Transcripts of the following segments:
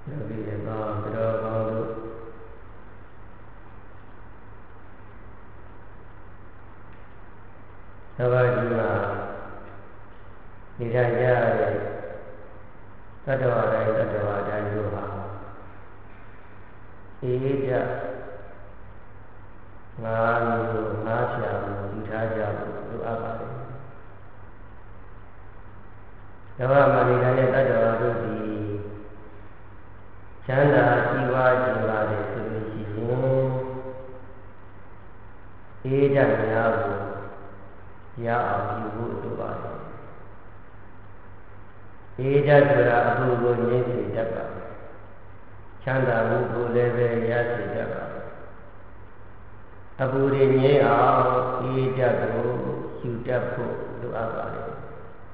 ယောဂီတွေကောင်းတော်ကောင်းတို့သဘာဝကြီးမှာနေထိုင်ကြရတဲ့တတ္တဝါတိုင်းတတ္တဝါတိုင်းတို့ဟာအေးကြငါမျိုးငါဖြာမျိုးယူထားကြဖို့လိုအပ်ပါတယ်။ဓမ္မမှာနေထိုင်တဲ့တတ္တဝါတို့သည်ချမ်းသာရှိပါခြင်းပါလေဆိုလို့ရှိရင်အေးကြများကိုရအောင်ယူဖို့လိုပါတယ်။အေးကြဆိုတာအမှုကိုငြိမ့်စေတတ်ပါတယ်။ချမ်းသာမှုကိုလည်းပဲရစေတတ်ပါတယ်။အပူတွေငြိမ်းအောင်အေးကြကိုယူတတ်ဖို့လိုအပ်ပါတယ်။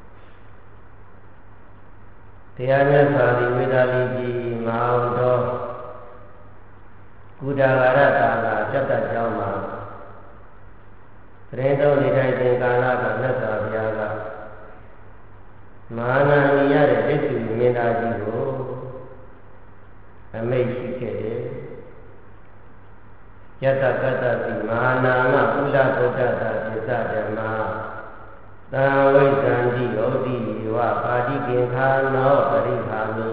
တရားမြတ်စွာဘုရားဝေဒာလီကြီးမဟာတော်ကုဒါဂရတာလာပြတ်တတ်ကြောင်းမှာတရင်တော်နေထိုင်ခြင်းကာလကမြတ်စွာဘုရားကမဟာနာနီရတဲ့ဒိဋ္ဌိမြင်တာကြီးကိုအမိတ်ရှိခဲ့တယ်ယတကတ္တတိမဟာနာမကုလဗုဒ္ဓတာပစ္စဓမ္မာသံဝိသန္တိဩတိဝပါတိကိခာနောပရိခာမိ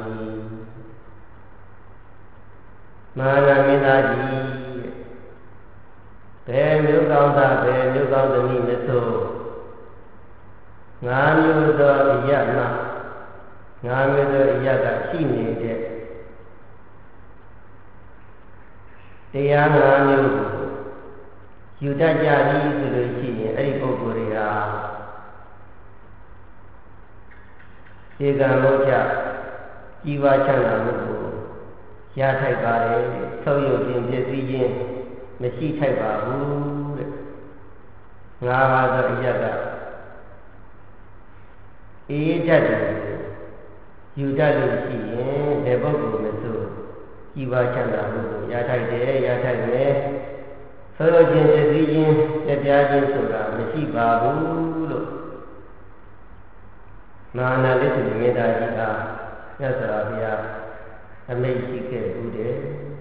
မဟာနာမင်းသားကြီးဘယ်မျိုးကောင်းသားဘယ်မျိုးကောင်းသမီးမဆိုငါမျိုးသောအယတ်မှငါမျိုးသောအယတ်ကရှိနေတဲ့တရားငါမျိုးယူတတ်ကြသည်ဆိုလို့ရှိရင်အဲ့ဒီပုဂ္ဂိုလ်တွေဟာဧကံမောချជីវချမ်းသာမှုကိုရထိုက်ပါတယ်ဆုံးယုတ်ခြင်းပြည့်စည်ခြင်းမရှိထိုက်ပါဘူးတဲ့ငါးပါးသောအယတ်ကအေးတတ်တယ်ယူတတ်လို့ရှိရင်ဒီပုဂ္ဂိုလ်မဆိုជីវချမ်းသာမှုကိုရထိုက်တယ်ရထိုက်မယ်ဆုံးယုတ်ခြင်းပြည့်စည်ခြင်းပြပြခြင်းဆိုတာမရှိပါဘူးလို့မဟာနာလိတုမေတ္တာကြီးကမြတ်စွာဘုရားအမိန့်ရှိခဲ့ဘူးတဲ့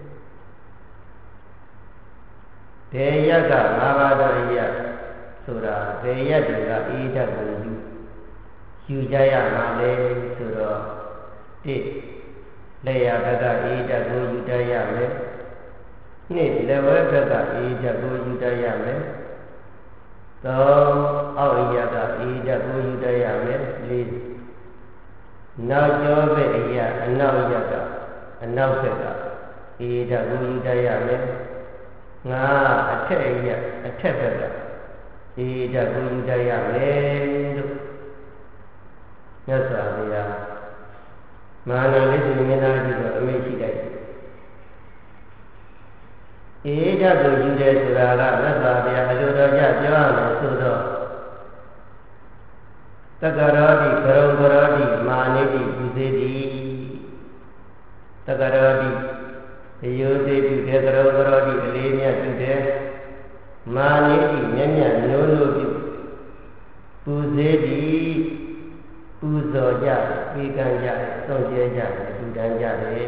ဒေယကငါးပါးသောအယတ်ဆိုတာဒေယတ်တွေကအေးတတ်ကိုယူကြရမှာလေဆိုတော့တိလက်ရဘက်ကအေးတတ်ကိုယူတတ်ရမယ်နှစ်လက်ဝဲဘက်ကအေးတတ်ကိုယူတတ်ရမယ်သုံးအောက်အယတ်ကအေးတတ်ကိုယူတတ်ရမယ်လေးနောက်ကျောဘက်အယတ်အနောက်အယတ်ကအနောက်ဘက်ကအေးတတ်ကိုယူတတ်ရမယ်ငါအထက်အယတ်အထက်ဘက်ကအေးတတ်ကိုယူတတ်ရမယ်လို့မြတ်စွာဘုရားမဟာနာလိတုမင်းသားကြီးတို့အမိန့်ရှိတယ်အေးတတ်ကိုယူတယ်ဆိုတာကမြတ်စွာဘုရားအလိုတော်ကြပြောရမယ်ဆိုတော့တက္ကရောတိကရုံကရောတိမာနိတိပုစေတိတက္ကရောတိအယုသေတုတေကရုံကရောတိအလေးမြတ်ပြုတယ်မာနိတိမြတ်မြတ်နိုးနိုးပြုပုစေတိပူဇော်ကြတယ်ပေးကမ်းကြတယ်စွန့်ကြဲကြတယ်ထူထမ်းကြတယ်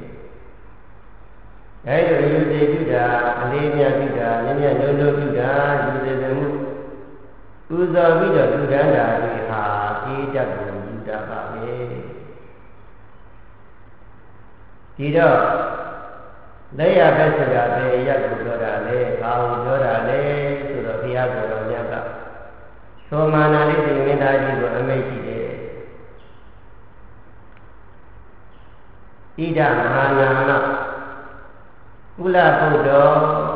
အဲဒီအယုသေတုတာအလေးမြတ်ပြုတာမြတ်မြတ်နိုးနိုးပြုတာယူသေသမှုပူဇော်ပြီးတော့ထူထမ်းတာတွေဟာအေးတတ်ကိုယူတာပါပဲဒီတော့လက်ရဘက်ဆိုတာပဲရက်ကိုပြောတာလေဘာကိုပြောတာလဲဆိုတော့ဘုရားကိုယ်တော်မြတ်ကသောမာနာလိတိမင်းသားကြီးကိုအမိန့်ရှိတယ်ဣဒမဟာနာမကုလဗုဒ္ဓော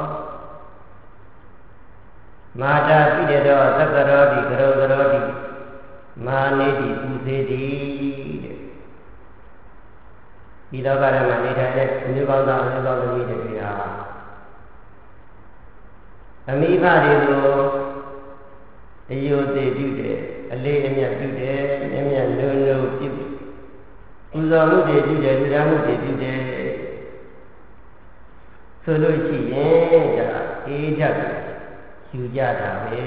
မာတာပိရတောသက္ကရောတိကရောကရောတိမာနေတိပုစေတိတဲ့ဒီလောကထဲမှာနေထိုင်တဲ့အမျိုးကောင်းသားအမျိုးကောင်းသမီးတွေဟာအမိဘတွေကိုအယုသေပြုတယ်အလေးအမြတ်ပြုတယ်အမြတ်နုံနုံပြုပူဇော်မှုတွေပြုတယ်လူသားမှုတွေပြုတယ်ဆိုလို့ရှိရင်ဒါအေးတတ်ယူကြတာပဲ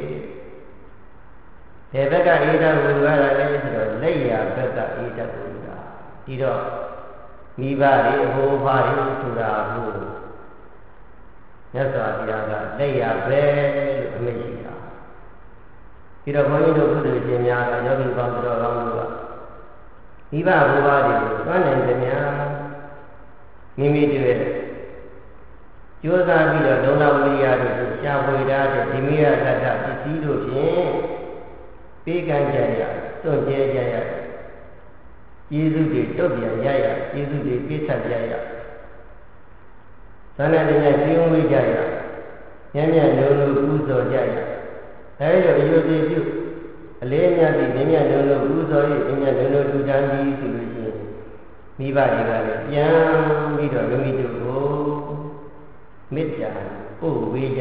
ဘယ်ဘက်ကအေးတတ်ကိုယူရတာလဲဆိုတော့လက်ရဘက်ကအေးတတ်ကိုယူတာဒီတော့မိဘတွေအဖိုးဖားတွေဆိုတာကိုမြတ်စွာဘုရားကလက်ရပဲလို့အမိန့်ရှိတာပြီးတော့ဘုန်းကြီးတို့ကုသိုလ်ရှင်များကယောဂီပေါင်းတော်ကောင်းတို့ကမိဘဘိုးဘွားတွေကိုသွမ်းနိုင်သမျှမိမိတို့ရဲ့ကြိုးစားပြီးတော့လုံလောက်ဝိရိယတို့ရှားဖွေထားတဲ့ဒီမိရတ္တပစ္စည်းတို့ဖြင့်ပေးကမ်းကြရစွန့်ကြဲကြရကျေးဇူးတွေတုတ်ပြန်ရရကျေးဇူးတွေပြည့်စုံကြရသန္တာတရားပြုံးဝေးကြရညံ့ညံ့လုံးလုံးပူဇော်ကြရအဲဒီလိုအယုဒ္ဓိပြုအလေးအမြတ်ပြီးညံ့ညံ့လုံးလုံးပူဇော်ရညံ့ညံ့လုံးလုံးထူထမ်းပြီးဆိုလို့ရှိရင်မိဘတွေကလည်းပြန်ပြီးတော့မိမိတို့ကိုမေတ္တာပို့ဝေးကြ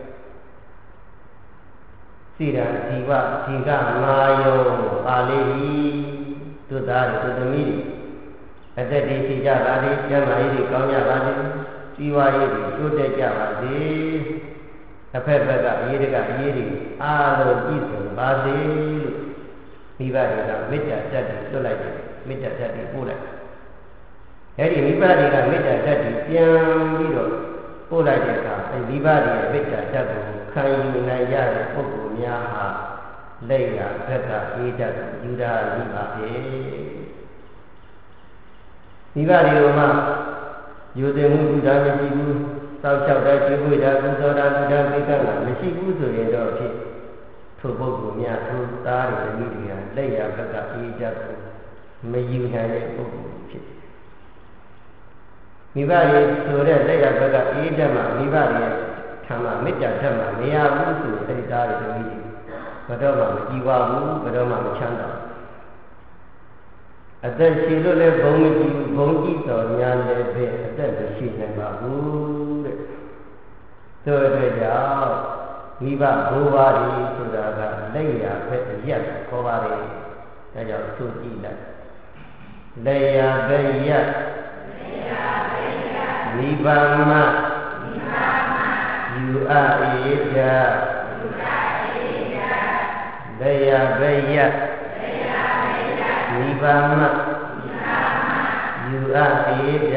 စိရဇီဝဇီကမာယောပါဠိသူသားတို့သူသမီးတွေအသက်တည်ရှိကြပါစေကျမ်းမာရေးတွေကောင်းကြပါစေစီဝါရေးတွေတိုးတက်ကြပါစေတစ်ဖက်ဖက်ကအရေးတကအရေးတွေအားလုံးပြည့်စုံပါစေလို့မိဘတွေကမေတ္တာဓာတ်တွေလွတ်လိုက်တယ်မေတ္တာဓာတ်တွေပို့လိုက်အဲဒီမိဘတွေကမေတ္တာဓာတ်တွေပြန်ပြီးတော့ပို့လိုက်တဲ့အခါအဲဒီမိဘတွေရဲ့မေတ္တာဓာတ်ကိုခံယူနိုင်ရတဲ့ပုဂ္ဂိုလ်များဟာလက်ရဘက်ကအေးတတ်ယူတာမိပါပဲမိဘတွေကိုမှယူသိမှုပြုတာမရှိဘူးစောက်ချောက်တဲ့ကျွေးခွေတာပူဇော်တာပြုတာပိကံတာမရှိဘူးဆိုရင်တော့ဖြစ်ထိုပုဂ္ဂိုလ်များထိုသားတွေမိတွေကလက်ရဘက်ကအေးတတ်ကိုမယူနိုင်တဲ့ပုဂ္ဂိုလ်ဖြစ်မိဘတွေဆိုတဲ့လက်ရဘက်ကအေးတတ်မှမိဘတွေထံမှာမေတ္တာဓာတ်မှမရဘူးဆိုရင်အဲဒီသားတွေမိတွေဘယ်တော့မှမကြည်ပါဘူးဘယ်တော့မှမချမ်းသာအသက်ရှိလို့လည်းဘုံမကြည့်ဘုံကြည့်တော်များလည်းပဲအသက်မရှိနိုင်ပါဘူးတဲ့ဆိုတဲ့ကြောင့်မိဘဘိုးဘွားတွေဆိုတာကလက်ရဘက်ရက်ခေါ်ပါတယ်ဒါကြောင့်သူကြည့်လိုက်လက်ရဘက်ရက်မိဘမယူအပ်၏ကြလက်ရဘက်ရက်မိဘမယူအပ်၏ကြ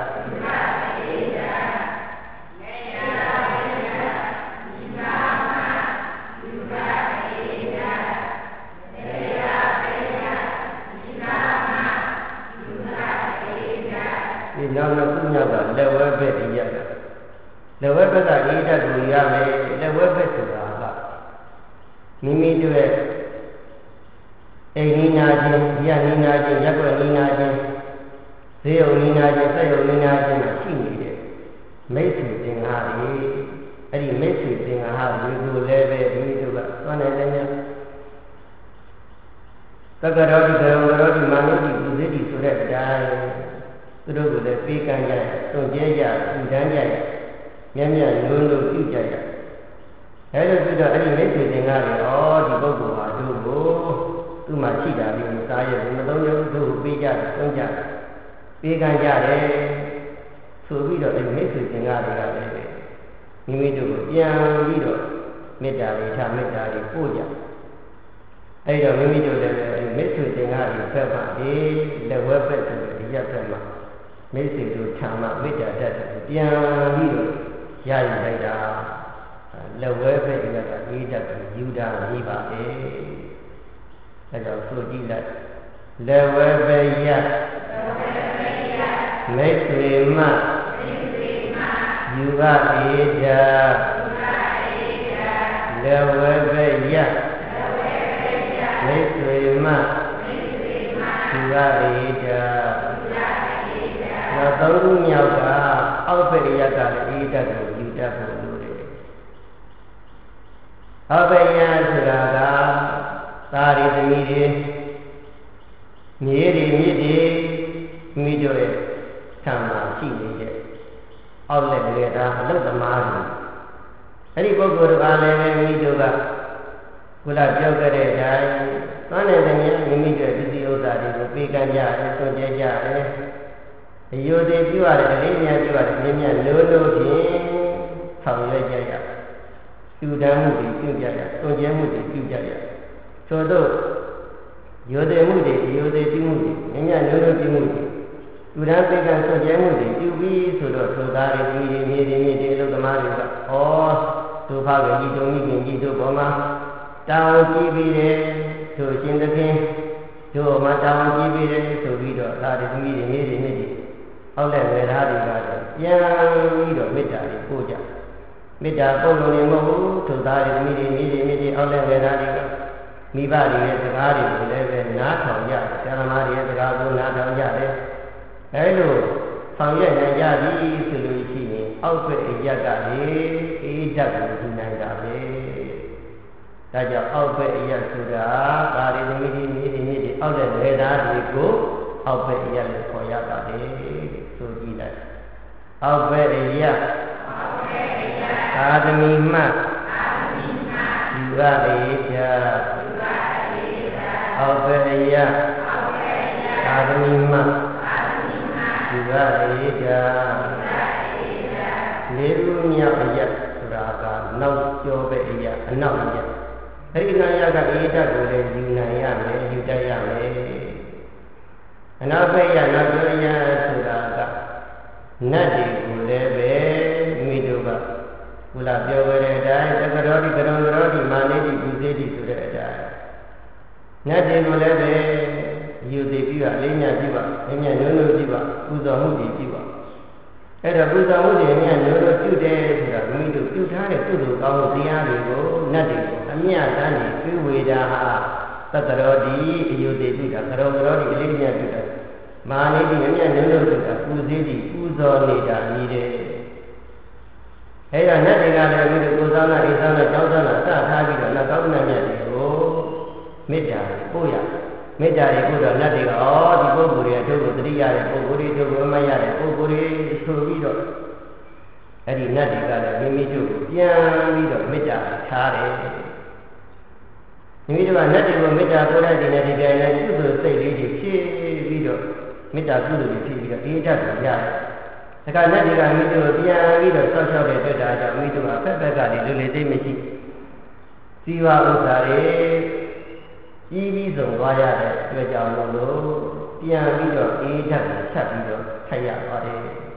နောက်တစ်ခုမြောက်ကလက်ဝဲဘက်ရရလက်ဝဲဘက်ကအေးတတ်ကိုရမယ်လက်ဝဲဘက်ဆိုတာကမိမိတို့ရဲ့အိမ်နီးနာခြင်းရနီးနာခြင်းရက်ွက်နီးနာခြင်းဈေးုံနီးနာခြင်းစက်ရုံနီးနာခြင်းမှာရှိနေတဲ့မိတ်ဆွေသင်္ဃာတွေအဲ့ဒီမိတ်ဆွေသင်္ဃာတွေကိုလည်းပဲမိမိတို့ကသွားနေတယ်များသက္ကရောတိကရောရောတိမာနတိပုဇိတိဆိုတဲ့အတိုင်းသူတို့ကိုလည်းပေးကမ်းကြရတွန့်ကျဲကြပူတန်းကြရမျက်မျက်လုံးလုံးပြုကြရအဲလိုဆိုတော့အဲ့ဒီမိတ်ဆွေသင်္ဃာတွေဟောဒီပုဂ္ဂိုလ်ဟာတို့ကိုသူ့မှာရှိတာလေးကိုစားရဘူးနှလုံးရုပ်တို့ကိုပေးကြတွန့်ကြပေးကမ်းကြတယ်ဆိုပြီးတော့အဲ့ဒီမိတ်ဆွေသင်္ဃာတွေကလည်းမိမိတို့ကိုပြန်ပြီးတော့မေတ္တာတွေထားမေတ္တာတွေပို့ကြအဲ့တော့မိမိတို့လည်းမိတ်ဆွေသင်္ဃာတွေဖက်ပါဒီလက်ဝဲဖက်ဆိုတဲ့ဒီရက်ဖက်မှာမိတ်ဆွေတို့ထာမမေတ္တာတတ်တယ်ပြန်ပြီးတော့ရယူလိုက်တာလက်ဝဲဖက်ကအေးတတ်ကိုယူတာမိပါပဲအဲကြောင့်ဆိုကြည့်လိုက်လက်ဝဲဖက်ရမိတ်ဆွေမယူပါအေးတလက်ဝဲဖက်ရမိတ်ဆွေမယူပါအေးတနောက်သုံးခုမြောက်ကအောက်ဘက်ရက်ကလည်းအေးတတ်ကိုယူတတ်ဖို့လိုတယ်အောက်ဘက်ရဆိုတာကသားရီသမီးတွေမြေတွေမြစ်တွေမိတို့ရဲ့ဆံမှာရှိနေတဲ့အောက်လက်တွေကအလုသမားတွေအဲ့ဒီပုဂ္ဂိုလ်တွေကလည်းမိတို့ကခုနပြောခဲ့တဲ့အတိုင်းသွမ်းနေတဲ့မြတ်မိမိတို့ပစ္စည်းဥစ္စာတွေကိုပေးကမ်းကြတယ်ဆွန့်ကြဲကြတယ်အယုဒ္ဓိပြုရတယ်အလေးများပြုရတယ်မြင်းမြတ်လို့လို့ဖြင့်ဆောင်ရွက်ကြရပြုတမ်းမှုတွေပြုကြရဆွန့်ကြဲမှုတွေပြုကြရသို့သောယုဒ္ဓိမှုတွေအယုဒ္ဓိပြုမှုတွေမြင်းမြတ်လို့လို့ပြုမှုတွေလူတန်းပိကံဆွကျဲမှုတွေပြုပြီးဆိုတော့ထိုသားတွေမိတွေမြေတွေမြေတွေလူသမားတွေကသူဖခင်ကြီးတို့မိခင်ကြီးတို့ပေါ်မှာတောင်းကြည့်ပြီးတယ်တို့ရှင်သခင်တို့မှာတောင်းကြည့်ပြီးတယ်ဆိုပြီးတော့သားတွေမိတွေမြေတွေမြေတွေအောက်လက်ဝေသားတွေကတော့ပြန်ပြီးတော့မေတ္တာတွေပို့ကြမေတ္တာပို့လို့လည်းမဟုတ်ဘူးထိုသားတွေမိတွေမြေတွေမြေတွေအောက်လက်ဝေသားတွေကမိဘတွေရဲ့စကားတွေကိုလည်းပဲနားထောင်ကြဆရာသမားတွေရဲ့စကားကိုနားထောင်ကြတယ်အဲလိုဆောင်ရွက်နိုင်ကြပြီဆိုလို့ရှိရင်အောက်ဘက်အရက်ကလေအေးဓာတ်ကိုယူနိုင်တာပဲဒါကြောင့်အောက်ဘက်အရက်ဆိုတာဒါတွေသမီးတွေမြေတွေအောက်တဲ့လေသားတွေကိုအောက်ဘက်အရက်လို့ခေါ်ရတာလေဆိုကြည့်လိုက်အောက်ဘက်အရက်သာသမီမှယူရအေးဓာတ်အောက်ဘက်အရက်သာသမီမှယူရအေးဓာတ်လေးခုမြောက်အရက်ဆိုတာကနောက်ကျောဘက်အရက်အနောက်အရက်အဲ့ဒီနာယကအေးဓာတ်ကိုလည်းယူနိုင်ရမယ်ယူတတ်ရမယ်အနောက်ဘက်ရနောက်ကျောအရက်ဆိုတာကနတ်တွေကိုလည်းပဲမိတို့ကဘုရားပြောခဲ့တဲ့အတိုင်းသကရောတိကရုံရောတိမာနေတိပူစေတိဆိုတဲ့အတိုင်းနတ်တွေကိုလည်းပဲယူသေးပြီးတော့အလေးမြတ်ကြည့်ပါအမြတ်နုံနုံကြည့်ပါပူဇော်မှုကြည့်ပါအဲ့တော့ပူဇော်မှုတွေအမြတ်နုံနုံပြုတယ်ဆိုတာမိတို့ပြုထားတဲ့ကုသိုလ်ကောင်းမှုတရားတွေကိုနတ်တွေကိုအမြတ်တမ်းနေပြုဝေတာဟာသတ္တရောတိအယုသေးပြုတာကရုံရောတိအလေးမြတ်ပြုတာမာနေတိအမြတ်နုံနုံပြုတာပူစေတိပူဇော်နေတာကြီးတယ်အဲ့တော့နတ်တွေကလည်းမိတို့ကိုယ်ဆောင်တာအိမ်ဆောင်တာကျောင်းဆောင်တာစထားပြီးတော့နတ်ကောင်းနတ်မြတ်တွေကိုမေတ္တာပို့ရမေတ္တာတွေပို့တော့နတ်တွေကဒီပုဂ္ဂိုလ်တွေအထုပ်ကိုတတိရတဲ့ပုဂ္ဂိုလ်တွေတို့ကိုမရတဲ့ပုဂ္ဂိုလ်တွေဆိုပြီးတော့အဲ့ဒီနတ်တွေကလည်းမိမိတို့ကိုပြန်ပြီးတော့မေတ္တာထားတယ်မိမိတို့ကနတ်တွေကိုမေတ္တာပို့တဲ့ဒီနေ့ဒီတိုင်းလည်းကုသိုလ်စိတ်လေးတွေဖြည့်ပြီးတော့မေတ္တာကုသိုလ်တွေဖြည့်ပြီးတော့အေးဓာတ်ကိုရတယ်ဒါကနတ်တွေကမိတို့ပြန်ပြီးတော့ဆောက်ရှောက်တဲ့တွေ့တာကြောင့်မိတို့ကဖက်ဖက်ကလေးလူလေးသိမရှိစီဝါဥစ္စာတွေကြီးပြီးဆုံးသွားရတဲ့အတွက်ကြောင့်လို့ပြန်ပြီးတော့အေးဓာတ်ကိုဆက်ပြီးတော့ထိုက်ရပါတယ်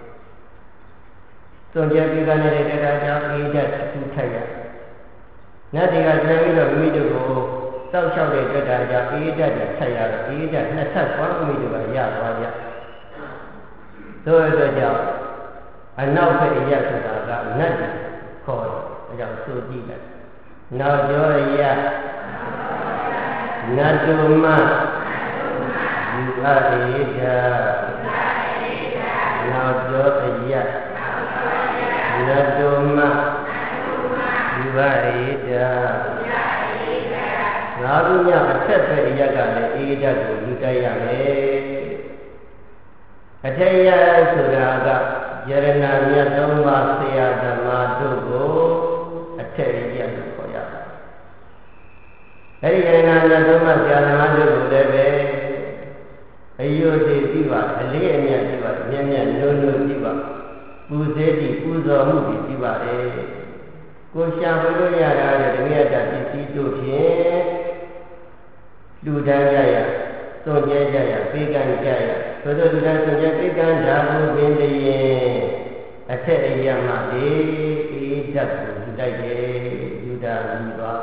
။သွန်ကျဲပြီးကနေတဲ့တရားကြောင့်အေးဓာတ်သူထိုက်ရ။နတ်တွေကပြန်ပြီးတော့မိမိတို့ကိုစောက်ရှောက်တဲ့အတွက်ကြောင့်အေးဓာတ်ကိုထိုက်ရတော့အေးဓာတ်နှစ်ဆက်သွားမိမိတို့ကရသွားကြ။သို့အတွက်ကြောင့်အနောက်ဘက်အရက်ဆိုတာကနတ်တွေခေါ်တယ်။အဲကြောင့်ဆိုကြည့်လိုက်။နောက်ကျောအရက်နတ်တို့မှယူအပ်အေးဓာတ်နောက်ကျောအရက်နတ်တို့မှယူအပ်အေးဓာတ်ငါတို့ညအထက်ဘက်အရက်ကလည်းအေးဓာတ်ကိုယူတတ်ရမယ်အထက်ရဆိုတာကယရဏမြတ်သုံးပါးဆရာဓမ္မတို့ကိုအထက်ရလို့ခေါ်ရတယ်အဲ့ဒီယရဏမြတ်သုံးပါးဆရာဓမ္မတို့ကိုလည်းပဲအယုဒ္ဓိပြပါအလေးအမြတ်ပြပါမြတ်မြတ်နုံနုံပြပါပူဇေတိပူဇော်မှုပြပါတယ်ကိုရှာဖွေလို့ရတာတဲ့ဓမ္မယတပစ္စည်းတို့ဖြင့်လူတန်းကြရသွန်ကျဲကြရပေးကမ်းကြရသို့သောလူတန်းသွန်ကျဲပေးကမ်းဓာတ်ကိုပင်တည်းအထက်အရမလေးအေးဓာတ်ကိုယူလိုက်တယ်ယူတာယူသွား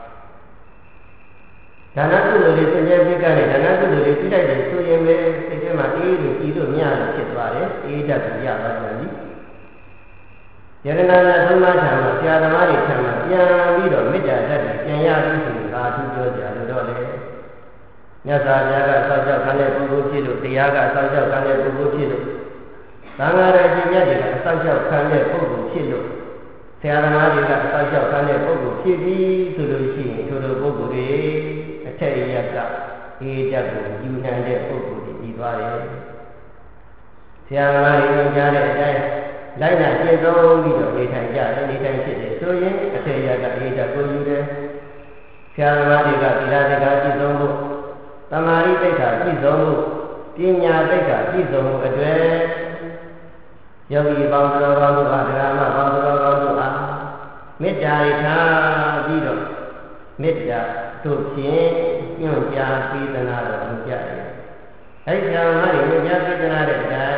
ဒါနကုသိုလ်လေးသွန်ကျဲပေးကမ်းတယ်ဒါနကုသိုလ်လေးပြုလိုက်တယ်ဆိုရင်ပဲစိတ်ထဲမှာအေးလို့ကြည်လို့မြလို့ဖြစ်သွားတယ်အေးဓာတ်ကိုရသွားတယ်နိယရဏနာသုံးပါးထံမှာဆရာသမားတွေထံမှာပြန်ပြီးတော့မေတ္တာဓာတ်ကိုပြန်ရပြီးဆိုတာအထူးပြောကြလို့တော့လေမြတ်စွာဘုရားကဆောက်ရှောက်ခံတဲ့ပုဂ္ဂိုလ်ဖြစ်လို့တရားကဆောက်ရှောက်ခံတဲ့ပုဂ္ဂိုလ်ဖြစ်လို့သံဃာတော်ရှင်မြတ်တွေကဆောက်ရှောက်ခံတဲ့ပုဂ္ဂိုလ်ဖြစ်လို့ဆရာသမားတွေကဆောက်ရှောက်ခံတဲ့ပုဂ္ဂိုလ်ဖြစ်ပြီးဆိုလို့ရှိရင်ထိုလိုပုဂ္ဂိုလ်တွေအထက်ရက်ကအေးဓာတ်ကိုယူနိုင်တဲ့ပုဂ္ဂိုလ်တွေပြီးသွားတယ်ဆရာသမားတွေကြားတဲ့အတိုင်းလိုက်နာကျင့်သုံးပြီးတော့နေထိုင်ကြတယ်နေထိုင်ဖြစ်တယ်ဆိုရင်အထက်ရကအေးဓာတ်ကိုယူတယ်ဆရာသမားတွေကသီလစကားကျင့်သုံးဖို့သမာဓိသိက္ခာပြည့်စုံမှုပညာသိက္ခာပြည့်စုံမှုအတွေ့ယောဂီပေါင်းတော်ကောင်းတို့အားတရားမပေါင်းတော်ကောင်းတို့အားမေတ္တာရထားပြီးတော့မေတ္တာတို့ဖြင့်ညွှန်ကြားပေးသနာတော်မူကြတယ်။အဲဒီဆရာမတွေညွှန်ကြားပေးသနာတဲ့အတို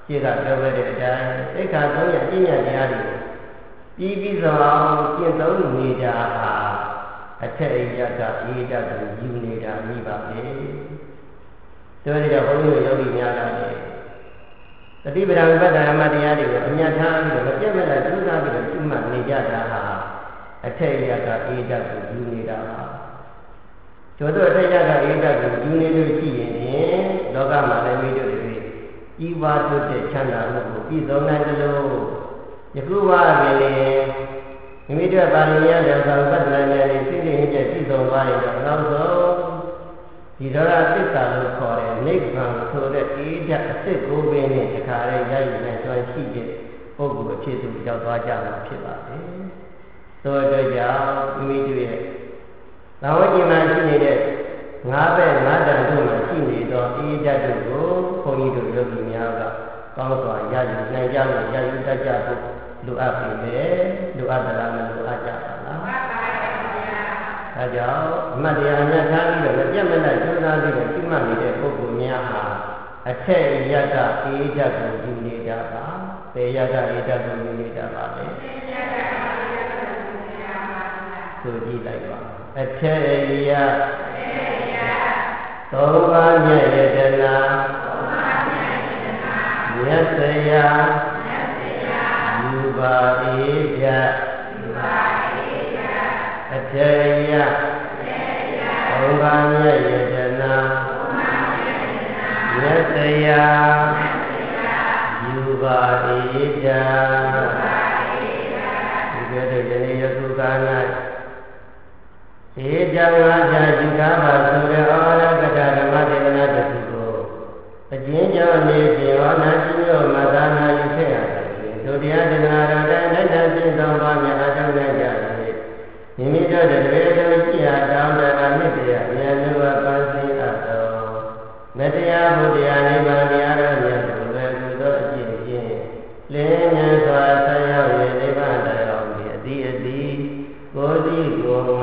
ရှိကပြောခဲ့တဲ့အတိုင်းသိက္ခာ3ရပ်အကျင့်ဉာဏ်တရားတွေပြီးစွာအောင်ကျင့်သုံးနေကြဟာအထက်အရကအေးတတ်ကိုယူနေတာမိပါပဲဆိုတော့ဘုန်းကြီးတို့ယောဂီများကလည်းတတိပဒံဝိပဿနာမတရားတွေကိုအမြတ်ထားပြီးတော့မပြတ်မလတ်ကြိုးစားပြီးတော့ရှုမှတ်နေကြတာဟာအထက်အရကအေးတတ်ကိုယူနေတာပါကျို့တော့အထက်အရကအေးတတ်ကိုယူနေလို့ရှိရင်လောကမှာလည်းမိတို့တွေကြီးပွားတိုးတက်ချမ်းသာမှုကိုပြည်စုံနိုင်တယ်လို့ယခုဝါပင်လေမိမိတို့ပါဠိရတဲ့သာဝတ္တနာဉာဏ်နဲ့စိတ်ရင်းကျက်ပြည်စုံသွားရင်တော့နောက်ဆုံးဒီတော့သစ္စာလို့ခေါ်တဲ့နိဗ္ဗာန်ဆိုတဲ့အေးဓာတ်အစစ်ကိုပင်နဲ့တခါတည်းရယူနိုင်စွမ်းရှိတဲ့ပုဂ္ဂိုလ်ဖြစ်သူရောက်သွားကြမှာဖြစ်ပါတယ်။ဆိုတော့ကြောင့်မိမိတို့ရဲ့သံဝကျင်မှာရှိနေတဲ့ငါးဘက်ငါးတန်တို့မှာရှိနေသောအေးဓာတ်တို့ကိုဘုန်းကြီးတို့ယောဂီများကကောင်းစွာရယူနိုင်ကြလို့ရယူတတ်ကြဖို့လိုအပ်ပြီလေလိုအပ်သလားမလိုအပ်ကြပါလား။ဒါကြောင့်အမှတ်တရားများထားပြီးတော့ပြတ်မနဲ့ကြိုးစားပြီးတော့ရှိမှနေတဲ့ပုဂ္ဂိုလ်များဟာအထက်ရကအေးဓာတ်ကိုယူနေကြပါ။ပေရကအေးဓာတ်ကိုယူနေကြပါလေ။ဆိုကြည့်လိုက်ပါအထက်ရသုံးပါးမြတ်ယတနာမြတ်စရာယူပါအေးဓာတ်အထက်ရသုံးပါးမြတ်ယတနာမြတ်စရာယူပါအေးဓာတ်ဒီကဲ့သို့ယနေ့ယခုကာလဧတံဝါဒယူကားပါဆိုတဲ့ဩဝါဒကထာဓမ္မဒေသနာတစ်ခုကိုအကျဉ်းချုပ်နေခြင်းဟောနာရှိမျိုးမသာနာယူခဲ့ရတယ်ဒုတိယဒေသနာတော်တိုင်းလက်ထပ်ပြည့်စုံပါများအထောက်နိုင်ကြတယ်မိမိတို့တရေတို့ကြည်ဟာတောင်းတအမြင့်တရားဉာဏ်မျိုးပန်းစည်းအပ်တော်မတရားဘုရားနိဗ္ဗာန်တရားတော်မြတ်ကိုလည်းကုသိုလ်အကျင့်ဖြင့်လင်းဉာဏ်စွာဆက်ရောက်ရနိဗ္ဗာန်တရားကိုအတိအသီးကိုယ်စီကိုယ်